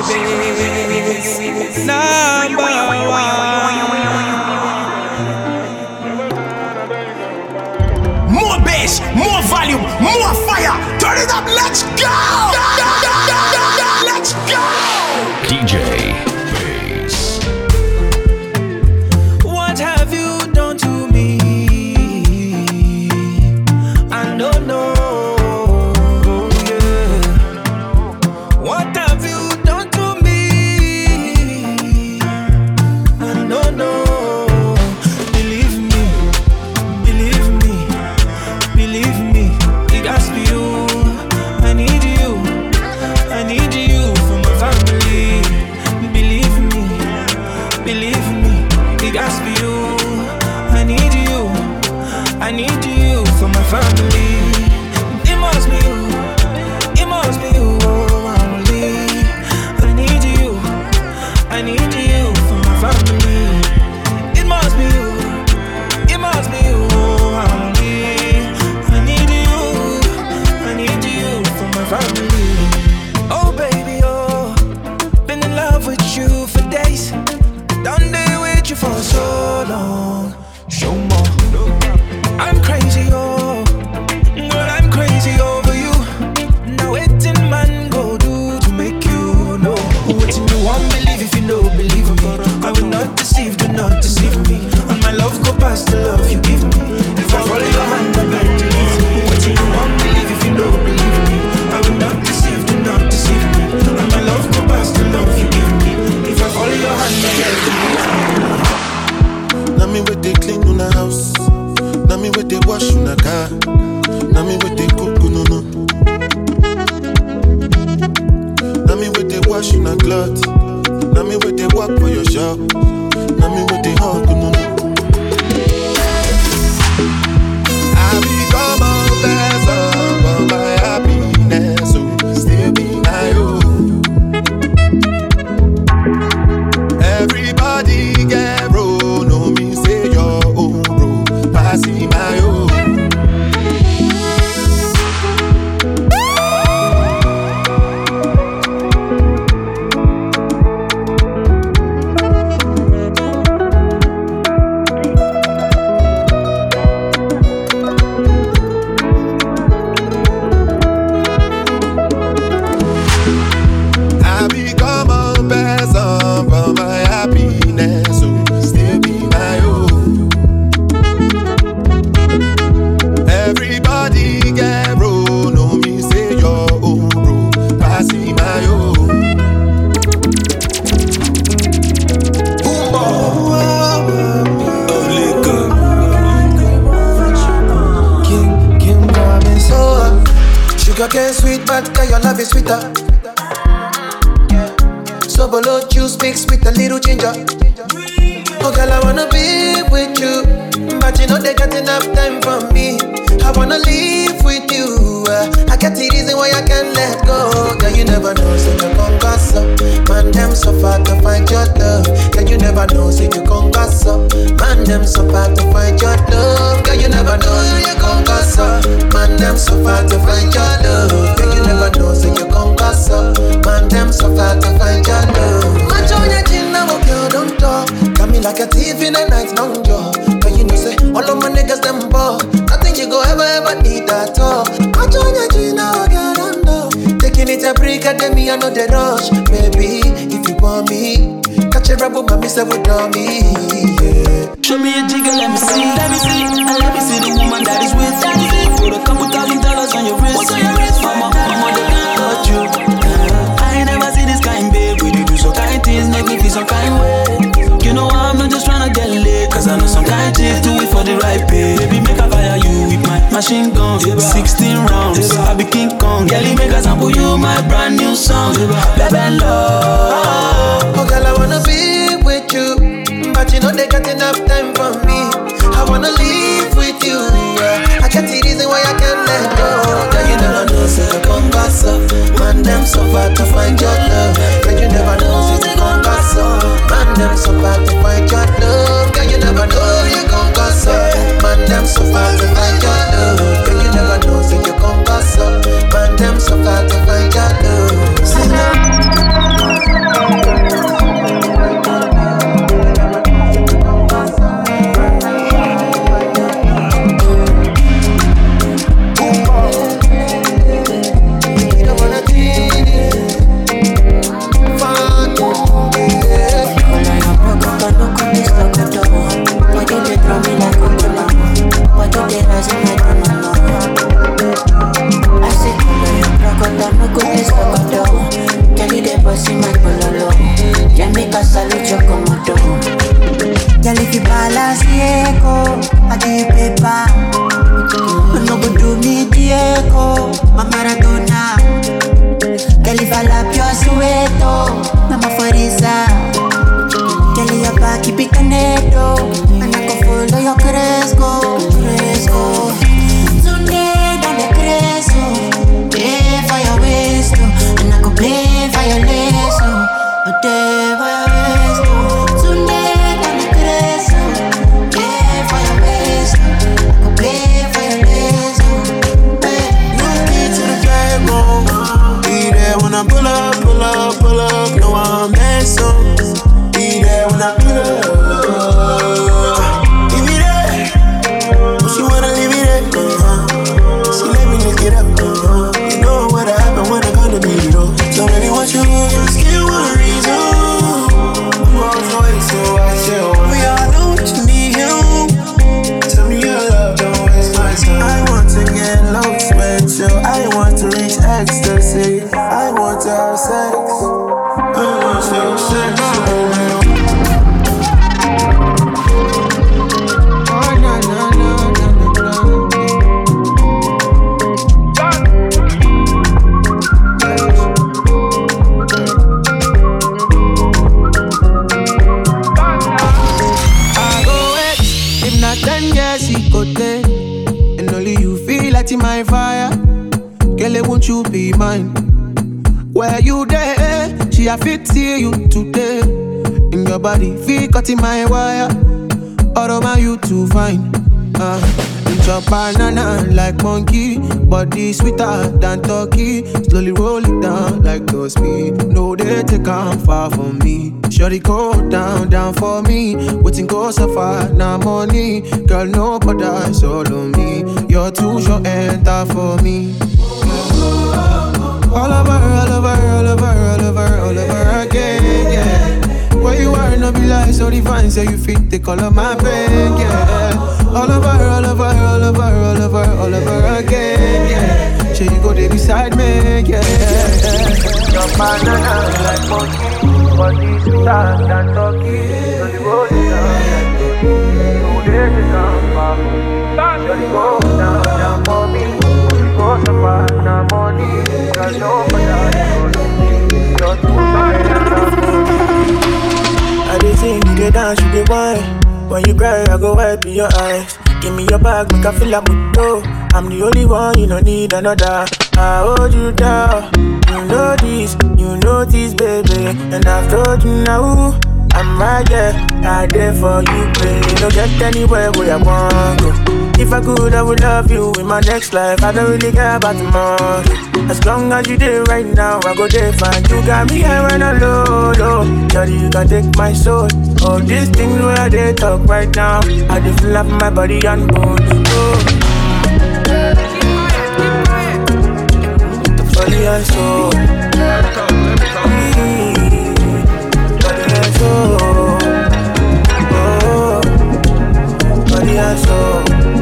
Showbiz number one. More bass, more volume, more fire. Turn it up, let's go! Let's go! DJ Bass. What have you done to me? I don't know. Yeah. What have you done to me? I don't know. Believe me, believe me, believe me. It has to be you. I need you. I need you for my family. Believe me, it has to be you. I need you. I need you for my family. It must be you. It must be you. Only. I need you. I need you for my family. It must be you. It must be you. Only. I need you. I need you for my family. Oh baby, oh, been in love with you for days. Done day with you for so long. Show more. I'm crazy, oh, girl, I'm crazy over you. Now waiting man go do to make you know. Waiting you won't believe if you know, believe me. I will not deceive, do not deceive me. And my love go past the love you give me. If I follow your hand, I beg to leave me. Waiting you won't believe if you know, believe me. I will not deceive, do not deceive me. And my love go past the love you give me. If I follow your hand, I beg to leave me. Now me with they clean on the house. Now me with they wash on the car. Now me with they cook no no. Now me with they wash on the cloth. Now me with they walk for your shop. Now me with they hug no no. I become a vessel for my happiness, so still be my own. Everybody get roll, no me say your own bro, passing my own. I become a person for my happiness, so still be my own. Everybody get roll, no me say your own bro, passing my own. Sugar cane sweet, but your love is sweeter. So below juice mixed with a little ginger. Oh girl, I wanna be with you, but you know they got enough time for me. I wanna live with you. I got the reason why I can't let go. Girl, you never know, say you gon' gas up. Man, them so far to find your love. Girl, you never know, say you gon' gas up. Man, them so far to find your love. Girl, you never know, you gon' gas up. Man, them so far to find your love. Girl, you never know, say you gon' gas up. Man, them so far to find your love. Match on your chin, now girl, don't talk. Got me like a thief in the night, long jaw. Cause you know, say, all of my niggas, them ball. Nothing you go ever need at all. Match on your chin, now girl, don't talk. Taking it a break, and then me, I know the rush. Maybe, if you want me, catch a rebel, mommy, say, with me, yeah. Show me a jigger, let me see. Let me see. And let me see the woman that is with. That is it. Put a couple $1,000 on your wrist. What's on your wrist? Mama, they can't touch you. I ain't never see this kind, babe. We do some kind things, make me feel some kind way. You know I'm not just tryna get laid, cause I know some kind chicks do it for the right pay. Baby, make I fire you with my machine gun. 16 rounds, I be King Kong. Girl, make a sample you my brand new song. Baby, love. Oh girl, I wanna be with you, but you know they got enough time for me. I wanna live with you. I got the reason why I can't let go. Girl, you never know, say you gon' gas up. Man, them so far to find your love. Girl, you never know, say you gon' gas up. Man, them so far to find your love. Girl, you never know, you gon' gas up. Man, them so far to find your love. Girl, you never know, say you gon' gas up. Man, them so far to find your love. Sing it. want to have sex. I want to have sex. Oh, no, no, no, no, no. I go wait, if not 10 years, he go take. And only you feel like in my fire. Girl, won't you be mine? Where you there? She a fit see you today. In your body, feel cut in my wire. All of my you too fine. Chop banana like monkey. Body sweeter than turkey. Slowly roll it down like no speed. No, they take on far from me. Shorty go down, down for me. Waiting go so far, now money. Girl, nobody all on me. You're too short, enter for me. All over, all over, all over, all over, all over again, yeah. Where you are, no be like so divine. Say you fit the color my pain, yeah. All over, all over, all over, all over, all over again, yeah. Sure you go there beside me, yeah. Your banana like monkey, body sweeter than turkey. So you go down, no day to come back. Sure you go down, down for me. You go so far, now money. Girl, nobody you're too I dey sing, you dey dance, you dey whine. When you cry, I go wipe in your eyes. Give me your bag, make I feel like Muto. I'm the only one, you don't need another. I hold you down, you know this, baby. And I've told you now, I'm right there, I there for you, baby. Don't get anywhere where I want go. If I could, I would love you in my next life. I don't really care about tomorrow. As long as you there right now, I go there fine. You got me here when I'm low, low. Daddy, you can take my soul. All these things where they talk right now, I just feel up my body and bone. Oh. Body and soul. Body and soul. Oh. Body and soul.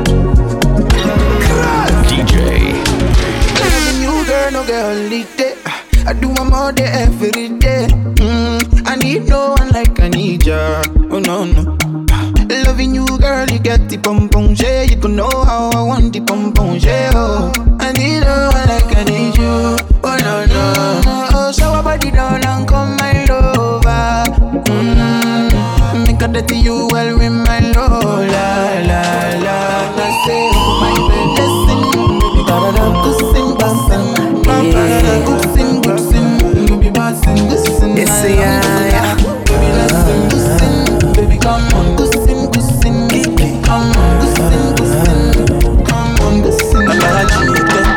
DJ. Loving you, girl, no girl, only day. I do my more day every day. I need no one like I need ya. Oh no, no. Loving you, girl, you get the pom pom shit. You can know how I want the pom pom shit. Oh, I need no one like I need you. Oh no, no. Oh, so I body down and come my lover. Make a dirty you well with my love. La la la. I say my blessing. Da-da-da, good sing, bassin'. Good sing, good sing. You be bassin', good sing. It's a yeah. Baby, listen, good sing. Baby, come on, good sing, good sing. Come on, good sing, good sing. Come on, good sing. I gotta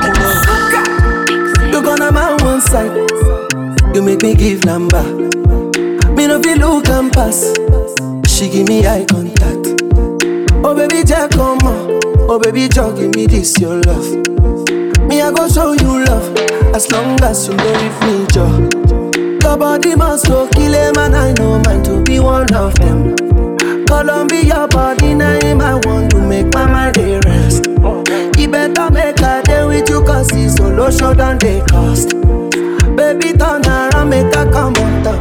You gonna my one side. You make me give number. Me no feel look and pass. She give me eye contact. Oh baby, Jack, come on. Oh baby, Jack, give me this your love. Me I go show you love. As long as you know with me, Joe. Your body must go kill him, and I know mine to be one of them. Columbia body name, I want to make my mind a rest. You better make a day with you, cause it's solo show than they cost. Baby, turn around, make a come on top.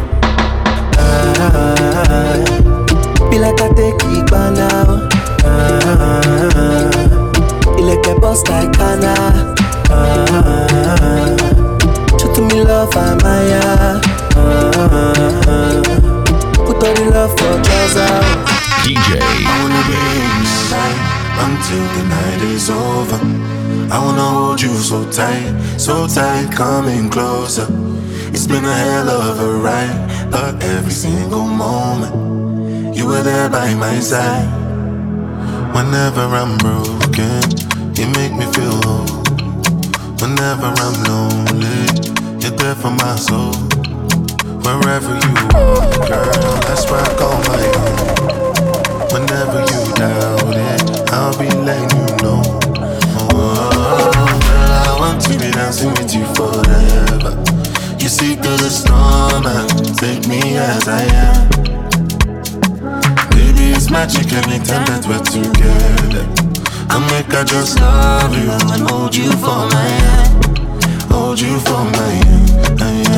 Be like I take it by now. You like a boss like Anna. Show to me love, I'm Maya. Put all the love for treasure. DJ. I wanna be inside until the night is over. I wanna hold you so tight, coming closer. It's been a hell of a ride, but every single moment you were there by my side. Whenever I'm broken, you make me feel whole. Whenever I'm lonely, you're there for my soul. Wherever you are, girl, that's where I call my own. Whenever you doubt it, I'll be letting you know. Oh, girl, I want to be dancing with you forever. You see through the storm and take me as I am. Baby, it's magic anytime that we're together. I'll make I just love you and hold you for my hand. Hold you for my hand.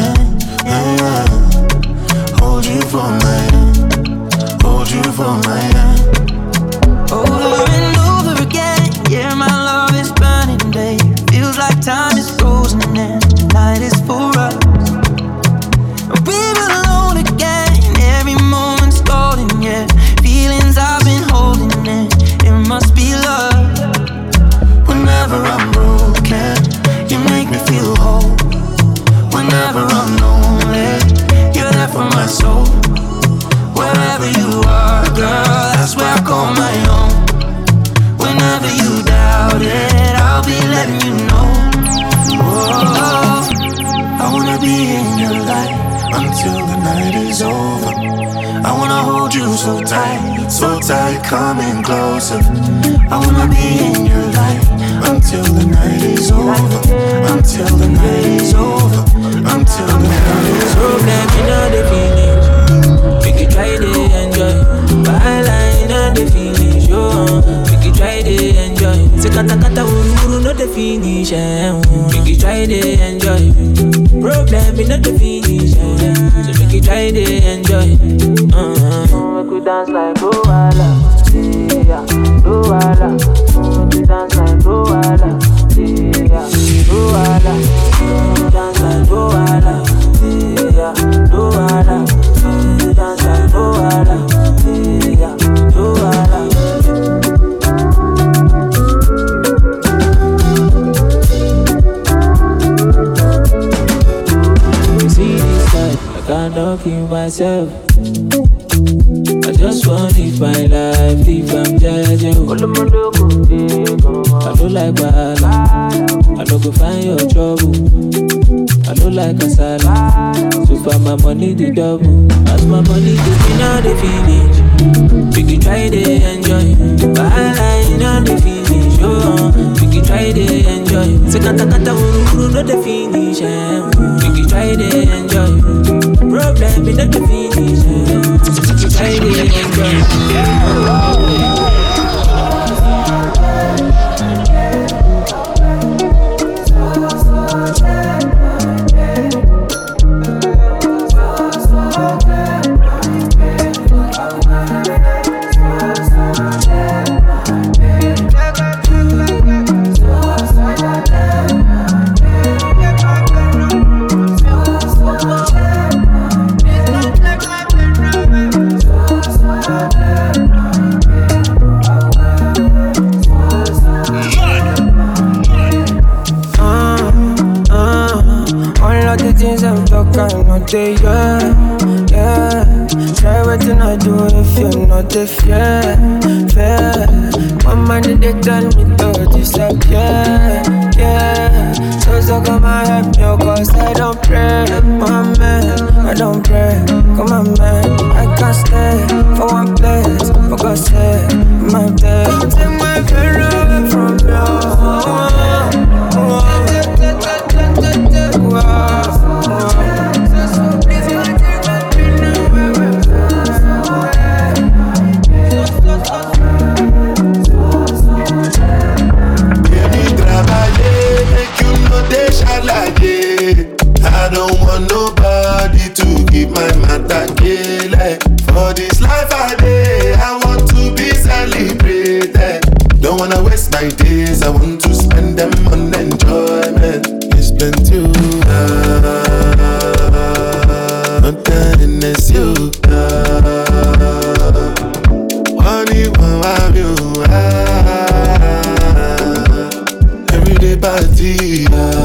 frozen and the night is for us. We're alone again, every moment's golden, yeah. Feelings I've been holding in, it must be love. Whenever I'm broken, you make me feel whole. Whenever I'm lonely, you're there for my soul. Wherever you are, girl, that's where I call my own. Whenever you doubt it, I'll be letting you know. Oh, I wanna be in your life until the night is over. I wanna hold you so tight, coming closer. I wanna be in your life until the night is over. Until the night is over. Until the night is over. Problem in all the finish, we can try to enjoy. Byline on the finish, we can try to enjoy. Say kata kata uru uru no the finish, we can try to enjoy. Problem in all the finish, so we can try to enjoy. We could dance like Luala, yeah, Luala. We could dance like Luala, yeah, Luala. Dance like Luala, yeah, Luala. Dance like Luala, yeah, Luala. You see this life, I cannot kill myself. I just want to live my life, live I'm judging. I don't like bala, I don't go find your trouble. I don't like kasala, so far my money the double. As my money the win on the finish, we can try to enjoy. Byline on the finish, we can try to enjoy. Say kata kata uru uru no the finish, we can try to enjoy. Problem in the finish, we can try to enjoy. Yeah. Try what I do if you're not the fair. One man they tell me to disappear, yeah. So come and help me, cause I don't pray, my man, I don't pray. Come on, man, I can't stay for one place, for God's sake, my day. Don't take my pain away from you. I don't want nobody to give my matter like. For this life I live, I want to be celebrated. Don't wanna waste my days, I want to spend them on enjoyment. It's plenty not done as you Honey, want you everyday party.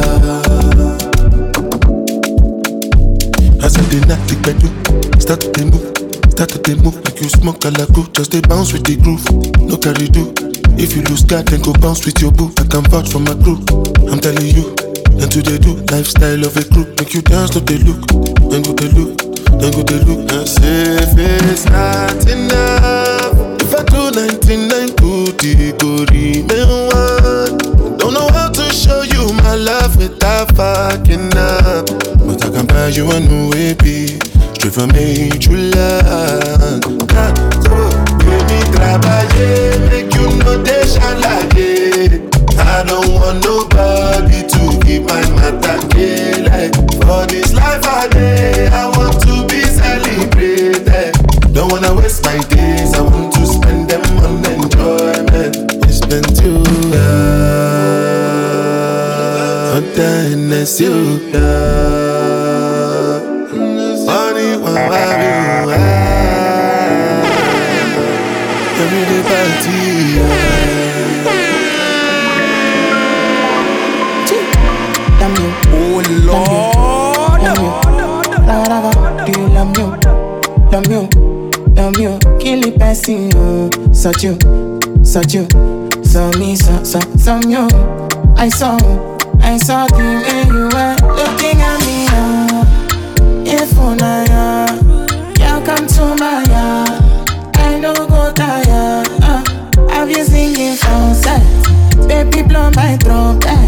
As I did not think I do, start to move like you smoke a la cool. Just they bounce with the groove, no carry do. If you lose God, then go bounce with your boo. I can vouch for my crew, I'm telling you. And to they do, lifestyle of a crew. Make you dance, look they look, then go they look, then go they look. And say if it's not enough, if I do 99 good, it go remain one. Don't know how to show you my love without fucking up. But I can buy you a new baby, straight from H-U-Land. Baby, trabaye, make you know they shine like it. I don't want nobody to give my matter like. For this life I live, I want to be celebrated. Don't wanna waste my days, I want to spend them on enjoyment. It's been too long. Fanta Hennessy, Money, everyday party, Oh Lord, do you love you, kill the person, such you, so me, so you. I saw the way you were looking at me. If you come to my yard, I no go tired. I've been singing from set, baby blow my trumpet.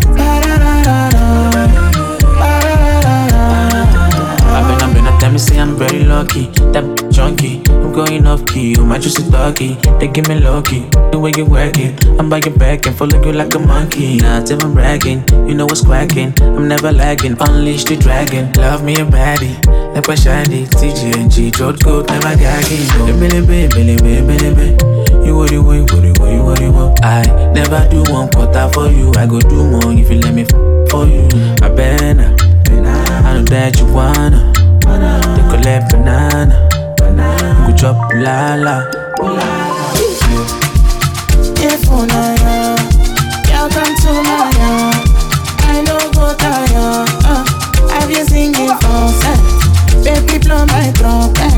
I've been a time me say I'm very lucky. That junkie, I'm going off key. You might just a doggy, they give me lucky. The way you work it, I'm by your back and follow you like a monkey. Not even bragging, you know what's cracking. I'm never lagging, unleash the dragon. Love me a baddie, like a shady. TGNG, throat coat, never gagging. Billy. You what you want. I never do 1/4 for you. I go do more if you let me for you. I better. I know that you wanna. They collect banana. Good job, la. If you come to my yard, I no go tired. I've been singing for set, baby blow my trumpet.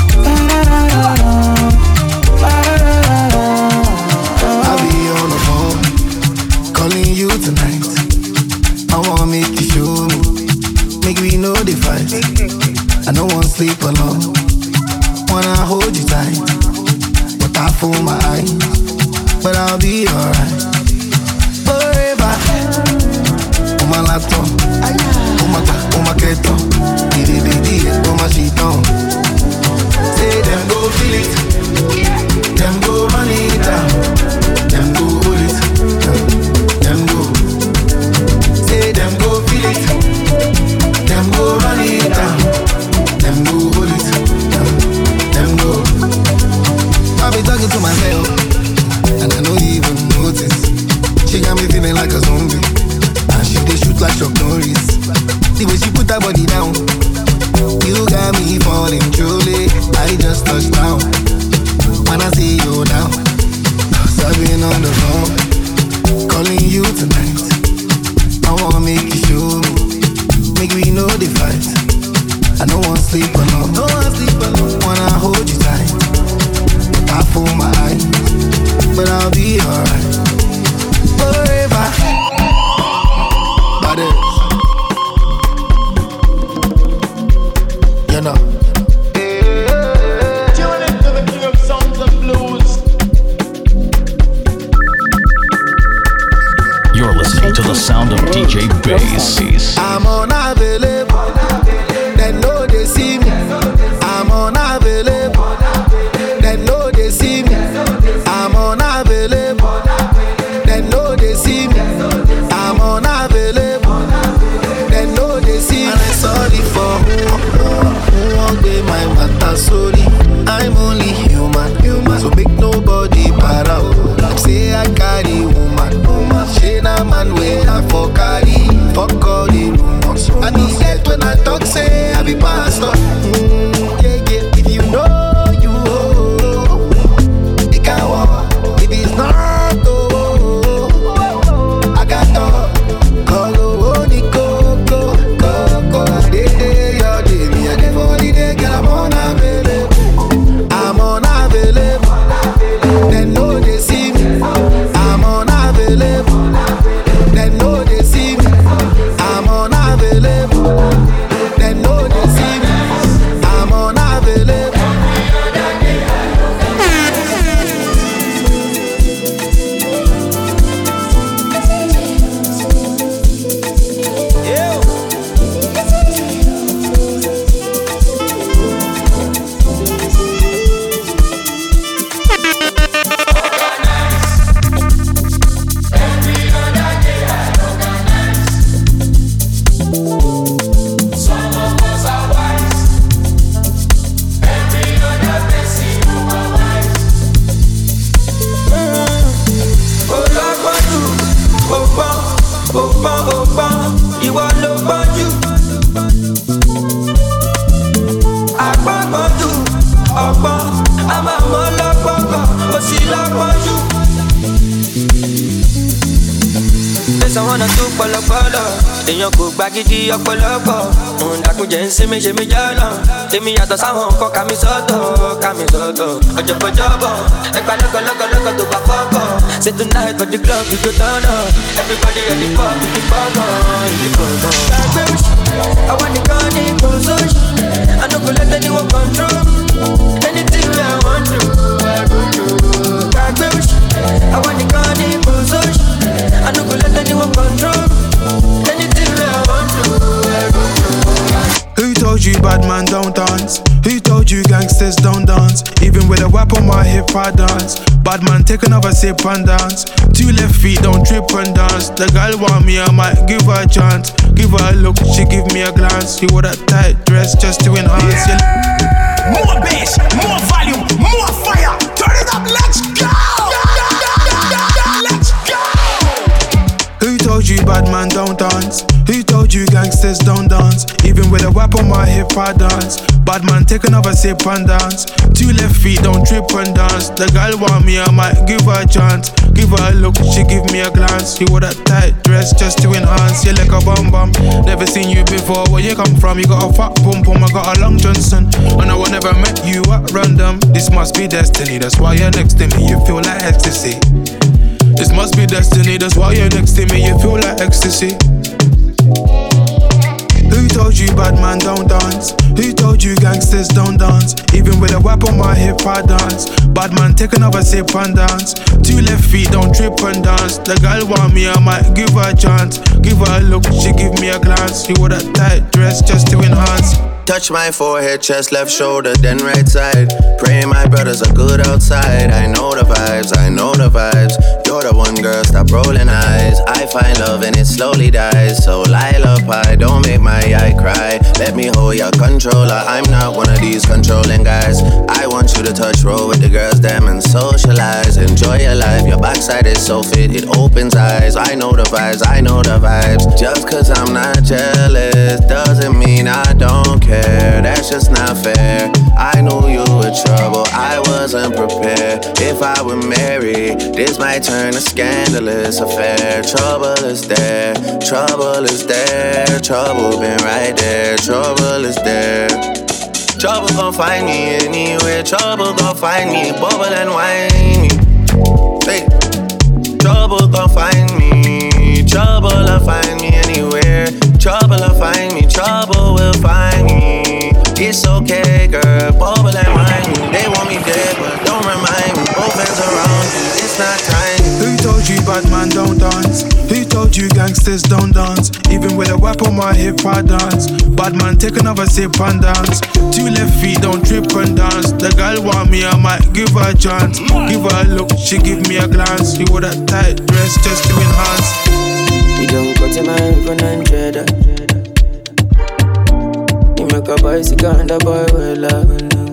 I'll be on the phone, calling you tonight. I wanna make you show me, make we know the fight. I don't wanna sleep alone, wanna hold you tight, but I fool my eyes. But I'll be alright. Forever. On my laptop, on my keto, on my sheet on. Say them go feel it, them go run it down, them go hold it, them go. Say them go feel it, them go run it down, them go hold it, them go. I'll be talking to myself, and I don't even notice. She got me feeling like a zombie, and she dey shoot like Chuck Norris. The way she put her body down, you got me falling truly. I just touched down, when I see you now. I've been on the phone, calling you tonight. I wanna make you show me, make we know the fight. I don't wanna sleep alone, wanna hold you tight. I fool my eyes, but I'll be alright. Forever. But you know. Tune into the king of sounds and blues. You're listening to the sound of DJ Bass. I'm unavailable, they know they see me. I'm unavailable, they know they see me. I'm unavailable, they know they see me. I'm unavailable, they know they see me. And I'm sorry for who won't be my matter, sorry. I'm only human, so make nobody para. Say I carry woman, she na man way I for carry. Fuck all pọ̀lọpọ̀lọ. Èèyàn kò gba gidi ọ̀pọ̀lọpọ̀. Òǹdàkùnjẹ́ ń sinmi ṣe mí jọ́lọ̀. Èmi yàtọ̀ sáwọn nǹkan ká mi sọ́tọ̀. Ọjọ́bọ̀, ẹgbà lọ́gọ̀lọ́gọ̀lọ́gọ̀ tó bá fọ́kọ̀. Say tonight for the club we go turn up. Everybody ready for the bugger. I want the gun in position. I don't go let anyone control. Anything I want to, I go do. I want the gun in position. I don't go let anyone control. Anything I want to, I go do. Who told you bad man don't dance? Who told you gangsters don't dance? Even with a whip on my hip I dance. Bad man take another sip and dance. 2 left feet don't trip and dance. The girl want me, I might give her a chance. Give her a look, she give me a glance. She wore that tight dress just to enhance. Yeah. More bass, more volume, more fire. Turn it up, let's go. Let's go. Who told you bad man don't dance? Who told you gangsters don't dance? Even with a whip on my hip I dance. Bad man take another sip and dance. 2 left feet don't trip and dance. The girl want me, I might give her a chance. Give her a look, she give me a glance. She wore that tight dress just to enhance. You like a bum bum. Never seen you before. Where you come from? You got a fat pum pum. I got a long Johnson. And I never met you at random. This must be destiny. That's why you're next to me. You feel like ecstasy. This must be destiny. That's why you're next to me. You feel like ecstasy. Who told you bad man don't dance? Who told you gangsters don't dance? Even with a whip on my hip I dance. Bad man take another sip and dance. 2 left feet don't trip and dance. The girl want me, I might give her a chance. Give her a look, she give me a glance. She wore that tight dress just to enhance. Touch my forehead, chest, left shoulder, then right side. Praying my brothers are good outside. I know the vibes, I know the vibes. You're the one girl, stop rolling eyes. I find love and it slowly dies. So lullaby, don't make my eye cry. Let me hold your controller. I'm not one of these controlling guys. I want you to touch, roll with the girls, them and socialize. Enjoy your life, your backside is so fit, it opens eyes. I know the vibes, I know the vibes. Just cause I'm not jealous doesn't mean I don't care. That's just not fair. I knew you were trouble, I wasn't prepared. If I were married, this might turn a scandalous affair. Trouble is there, trouble is there. Trouble been right there, trouble is there. Trouble gon' find me anywhere. Trouble gon' find me, bubble and whiny. Hey. Trouble gon' find me. Trouble'll find me anywhere. Trouble'll find me. Trouble will find me. It's okay, girl. Bubble and whiny. They want me dead, but don't remind me. Both hands around you. It's not time. Who told you bad man don't dance? Who told you gangsters don't dance? Even with a whip on my hip I dance. Bad man take another sip and dance. 2 left feet don't trip and dance. The girl want me, I might give her a chance. Give her a look, she give me a glance. She wore that tight dress just to enhance. You don't go to my 100. You make a bicycle and a boy will love.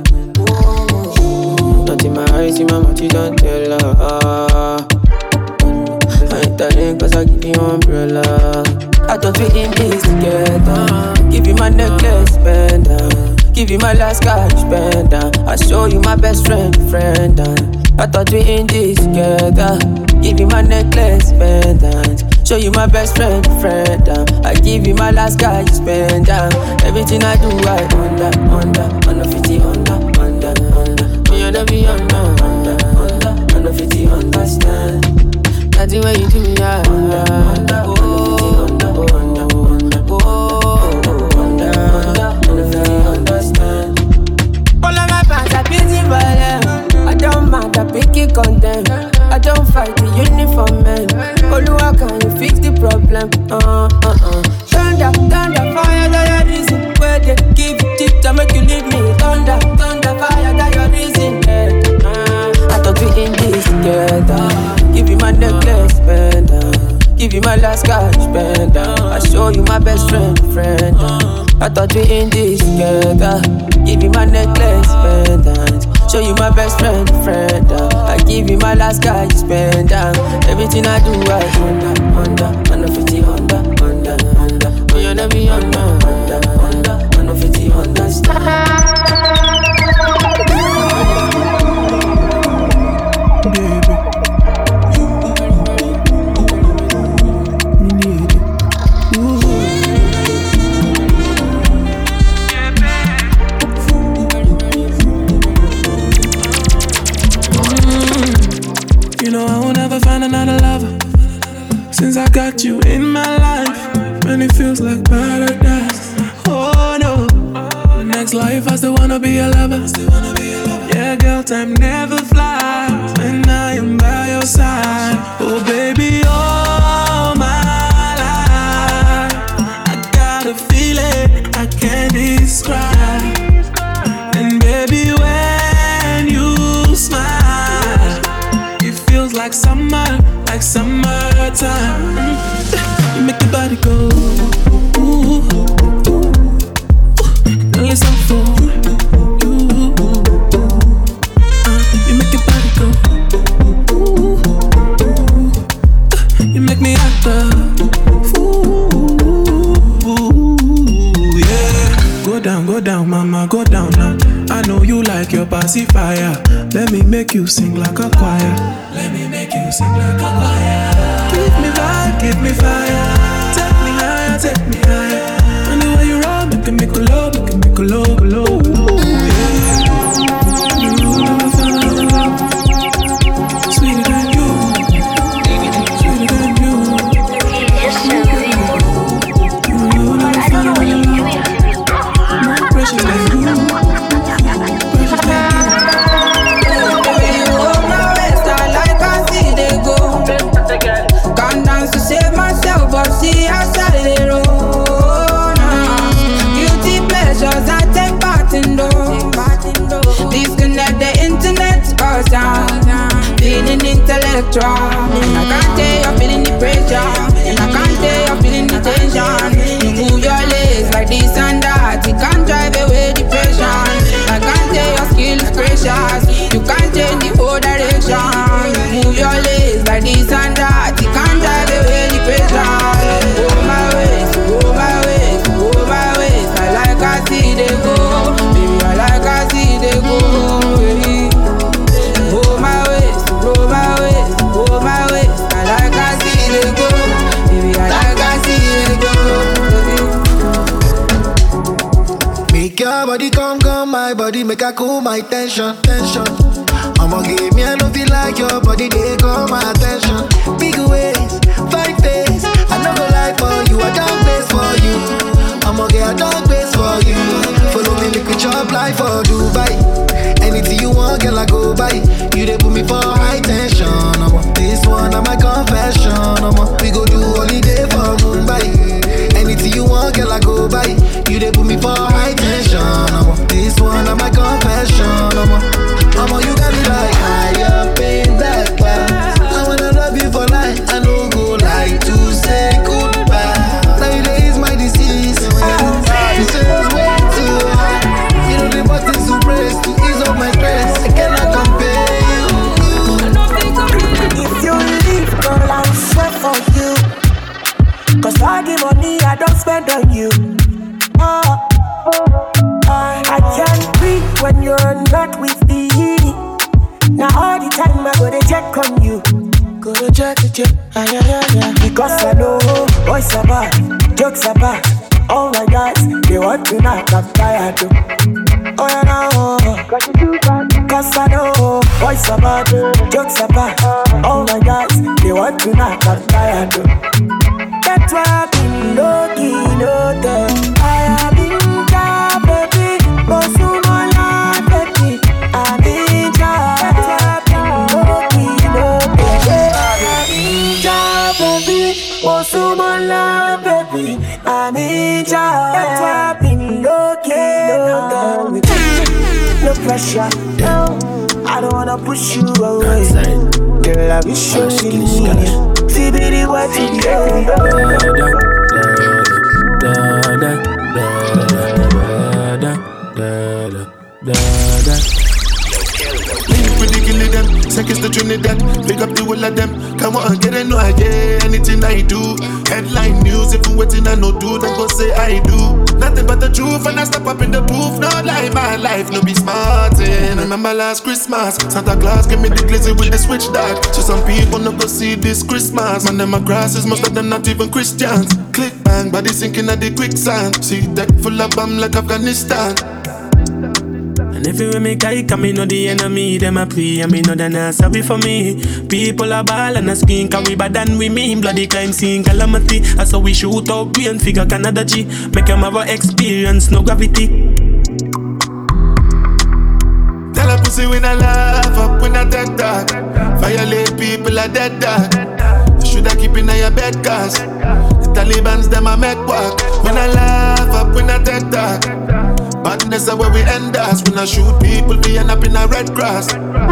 Not in my eyes, in my mouth, you don't tell her. I ain't telling cause I give you umbrella. I thought we in this together. Give you my necklace, pendant. Give you my last cash, pendant. I show you my best friend. I thought we in this together. Give you my necklace, pendant. Show you my best friend. I give you my last cash, pendant. Everything I do, I under 50, under. Me and be under 50, understand. That's the way you do me, understand. All of my fans are busy for them. I don't mind, I pick it condemn. I don't fight the uniform man. Oluwa, can you fix the problem? Thunder, fire, that your reason. Where they give it to make you leave me. Thunder, fire, that your reason. I thought we in this together. Give you my necklace, pendant. Give you my last cash, pendant. I show you my best friend. I thought we in this together. Give you my necklace, pendant. Show you my best friend. I give you my last cash, pendant. Everything I do, I under 50, under. Me and me under 50, understand. got you in my life, and it feels like paradise. Oh no, next life I still wanna be a lover. Yeah, girl, time never flies, and I am by your side. Oh baby, all my life, I got a feeling I can't describe. And baby, when you smile, it feels like summertime. You make the body go ooh, ooh, ooh. Now listen for you. You make your body go ooh, ooh. You make me act up ooh, yeah. Go down, mama, go down now. I know you like your pacifier. Let me make you sing like a choir. Let me make you sing like a choir. Give me vibe, give me fire. Take me higher, take me higher. And the way you roll, make me go low, make me go low, go low. Yeah. You never found another love sweeter than you, sweeter than you. You never found another love more precious than you. See outside the road. Guilty pleasures I take part in those. Disconnect the internet or sound. Feeling intellectual. And I can't tell you're feeling the pressure. And I can't tell you're feeling the tension. You move your legs like this and that. You can't drive away depression. I can't tell your skill is precious. You can't change the whole direction. You move your legs like this and that. You can't drive away depression. Your body come, my body make her cool my tension. I'ma give me a no feel like your body, they call my attention. Big ways, fine face, I never lie for you, I don't place for you. I'ma get a dog base for you. Follow me, make we chop life for Dubai. Anything you want, girl, I go buy. You they put me for high tension. This one, I'm my confession. We go do holiday for Mumbai. Anything you want, girl, I go buy. You they put me for high tension. This one, I'm my confession. You got me like higher pain that class. I wanna love you for life. I don't go like to say goodbye. Nowadays my disease. This is way too high. You know the buttons to press to ease up my stress. I cannot compare you. If you leave, girl, I'll sweat for you. Cause all the money I don't spend on you. I can't breathe when you're not with me. Now all the time I go to check on you. Go to check. Because I know boys are bad, jokes are bad. All my guys, they want to knock, I'm tired too. Oh yeah, no. Cause I know boys are bad, jokes are bad. All my guys, they want to knock, I'm tired too. That's why I've been low-key, no time. I have been down, baby, but soon I'll not, baby. I've been down. That's why I've been low-key, no time. I've been down, baby, but soon I'll not, baby. I'm in down. That's why I've been low-key, no time. No pressure, no. I don't wanna push you away. Girl, I wish you really need. Fibidi what you them, seconds to Trinidad. Pick up the whole of them. Come on, get it, no idea. Anything I do, headline news. If you waiting, I no do, then go say I do. Nothing but the truth, and I step up in the booth. No lie, my life, no be smartin'. Remember last Christmas, Santa Claus gave me the glizzy with the switch dog. So some people no go see this Christmas. Man, them my grasses, most of them not even Christians. Click bang, body sinking at the quicksand. See deck full of bomb like Afghanistan. And everywhere me guy come, me know the enemy, them a pray, and me know they not sorry for me. People are ball and a screen, cause we bad than we mean. Bloody crime scene, calamity. That's how we shoot out brain, figure Canada G. Make them have a experience, no gravity. Tell a pussy when I laugh up, when I dead dog. Violate people are dead dog. You shoulda keep in your bed, cause the Taliban's them a make walk. When I laugh up, when I dead dog. Badness is where we end us. When I shoot people, we end up in a red grass.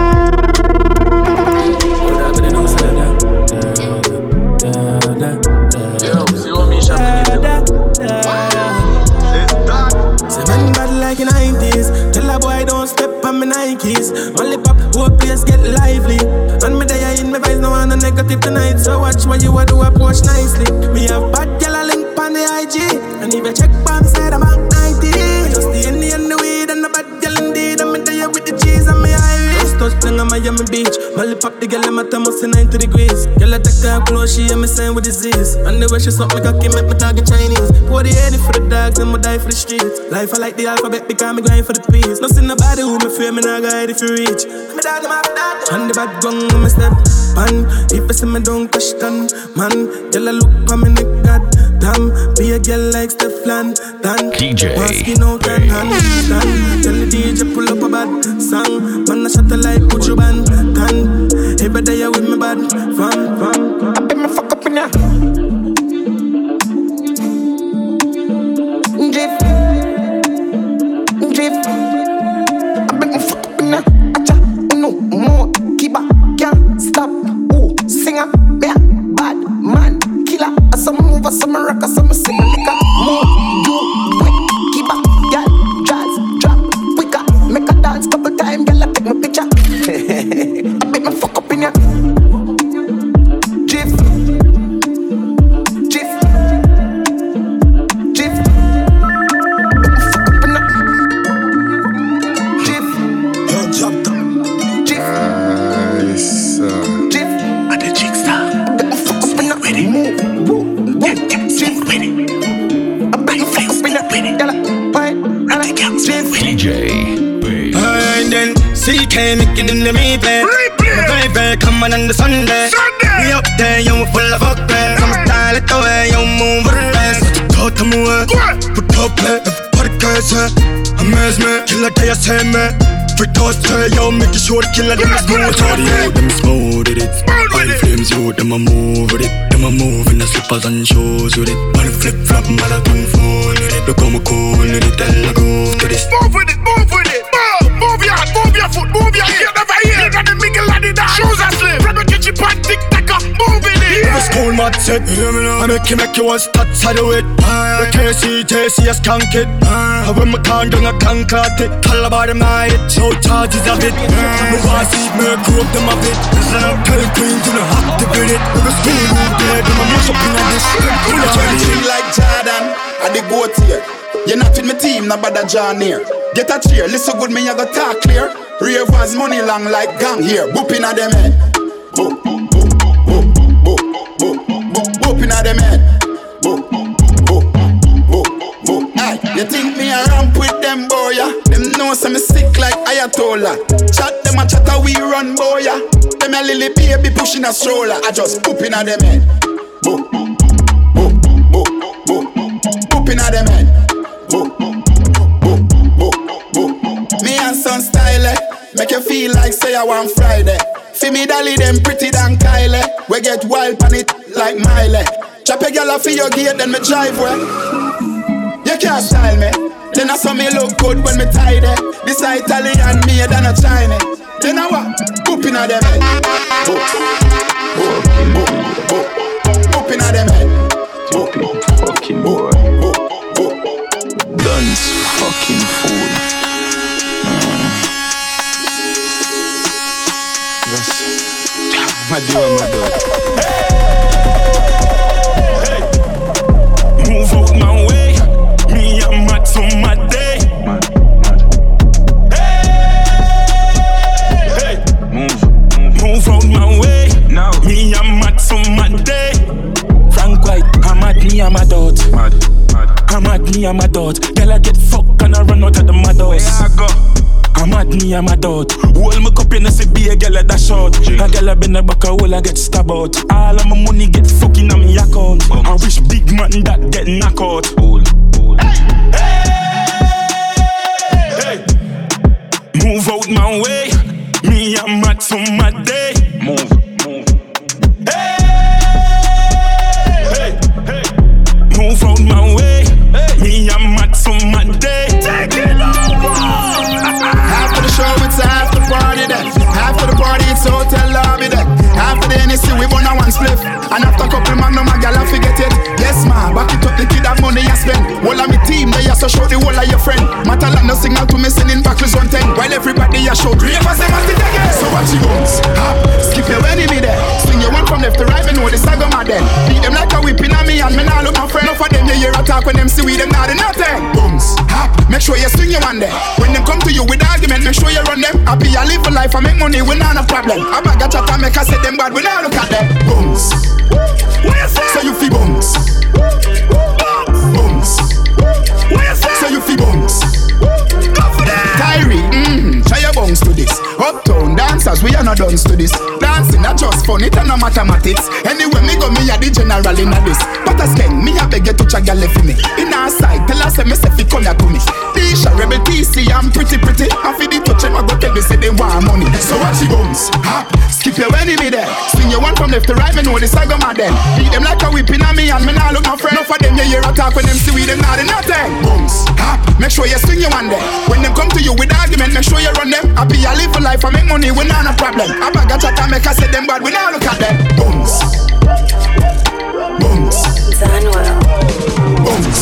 Say man bad like the 90s. Tell a boy don't step on my Nikes. Only pop, whole place get lively. And me there in my vibes, no one a negative tonight. So watch what you a do, approach nicely. Me have bad girl a link on the IG. And if you check bomb side, I'm at 90. Just the Indian, the weed, and the bad girl indeed. I'm there with the cheese and me Irish. Touch playing on Miami Beach. Molly pop the girl, I'm at almost 90 degrees. Girl, I take her close, she and me saying with disease. And the way she suck me cocky, make me target Chinese. Pour the 80 for the dogs, and me die for the streets. Life I like the alphabet, because me grind for the peace. No see nobody who me fear, me not guide if you reach. Me dog them after that. And the bad gun, me step on. If you see me don't question, man. Girl, I look for me, neck, god damn. Be a girl like Stefan, Dan. DJ Skin out and handstand. Tell the DJ pull up a bad song. Man, I shut the light, put you band, tan. Every day you with me bad, fam. I bet me fuck up in ya. Drift. I bet me fuck up in ya. Acha, no more. Kiba, can't stop. Ooh, singer, yeah, bad man, killer. Some move, some rock, some sing, liquor. More, do, quick, keep up, yeah, jazz, drop, quicker. Make a dance couple times, girl, I take my picture. I bet me fuck up in ya. Jiff. Yo, drop them. Jiff. Nice. Jiff. And the jigsaw. Bet me fuck up in ya. Ready. DJ Bass. And then CK make it in the replay. My baby come on the Sunday. We up there, you full of fuck play. Come style it the way you move with the rest. Talk to me, put up play, podcast. Amaze me, killer day I say me. For toast yo, make sure the killer them smooth. Them smooth with it. High flames, yo, them a move with it. Them a move in the slippers and shoes with it. On the flip flop, marathon phone with it. Look how me cool with it, tell I go to this. Move with it, move with it. Move your hand, move your foot, move your ear. Never hear. You got the mingle and the dance. Shoes are slim. From the kitchen pan, tick-tacker. Move with it. The school mat set. I make you want stats, I do it. The KC, JC, I skank it. When me can't do a conquer it. Tell about them night, so charges of it. No one see me grow up them a bit. Tell the queen to the have to beat it. The school move there, them a mash up in a this. Pull a chain like Jordan, I the goat here. You're not with my team, no bother John here. Get a cheer, listen good, me I go talk clear. Ravers money long like gang here. Boop inna them head. Boop, boop, boop, boop, boop, boop, boop, boop inna them head. Boop, boop, boop, boop, boop. Aye, you think me a ramp with them boy ya? Them know some me sick like Ayatollah. Chat them a chat a we run boy ya. Them a lily baby pushing a stroller. I just boop inna them head. Boop, boop, boop, boop, boop, boop inna them head. Boop, boop, boop, boop, boop. Me and son style, make you feel like say I want Friday. Fi me dolly them pretty than Kylie. We get wild on it like Miley. Chop a girl off for your gate, then me drive well. You can't style me. Then I saw me look good when me tidy. This a Italian made and a Chinese. Then I what? Boop inna them head. Boop, boop, boop, boop. Boop inna them head. Boop, fucking boy. Boop, boop. Guns fucking fool. My dear, my dog. Hey. Move out my way. Me and Max on my day. Hey. Move out my way. Now. Me and Max on my day. Frank White, I'm at me, I'm a dot. I'm at me, I'm a dot. Girl, I get fucked and I run out of the mad house. I'm mad me, I'm a doubt. Hold my cup, you know, see be a girl at that short. A girl been a back a hole, I get stabbed out. All of my money get fucking on me account. I wish big man that get knocked out. Hey. Move out my way. Me, I'm mad some mad day. Move. Hey. Move out my way. Me, I'm mad some mad day. Take it over. After the show, it's after party then. After the party, it's hotel lobby then. After the NSC, we burn a one spliff. And after a couple magnum, my gal, I forget it. Yes, ma, back it up, the kid have money I spend. All of me team, they also show the whole of your friend. Matalan no signal to me sending back with 110. While everybody a show great as them at it again. So what you bounce, hop, skip your enemy there. Swing your one from left to right, me know the saga my then. Beat them like a whipping on me and me nah look my friend. Enough of them, you hear a talk when them see we them not do nothing. Bounce, hop, make sure you swing your one there. When them come to you with argument, make sure you run them. Happy I live for life, I make money, we not a problem. I bag a chat and make I say them bad, we not look at them. Bounce, so you feel bounce. Bounce, so you feel bounce. Tyree, try your bounce to this. Uptown dancers, we are not done to this. Dancing not just fun, it and no mathematics. Anyway, me go, me a the general in a this. But as king, me a beg you to check your left for me. In our side, tell us me say fi come here to me. Tisha, Rebel TC, I'm pretty. I feel the touch, I go tell me say they want money. So watch you bounce, hop, skip your enemy there. Swing your one from left to right, me know the saga my then. Beat them like a whipping on me and me nah look my friend. Enough of them, you hear a talk when them see we them not do nothing. Bounce, hop, make sure you swing your one there. When them come to you with argument, make sure you run them. Happy I live for life, I make money, we not a problem. I bag a chat and make I say them bad, we not look at them. Bounce, bounce, bounce,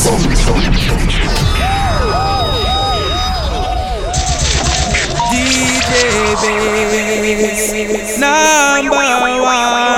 DJ Bass, number one.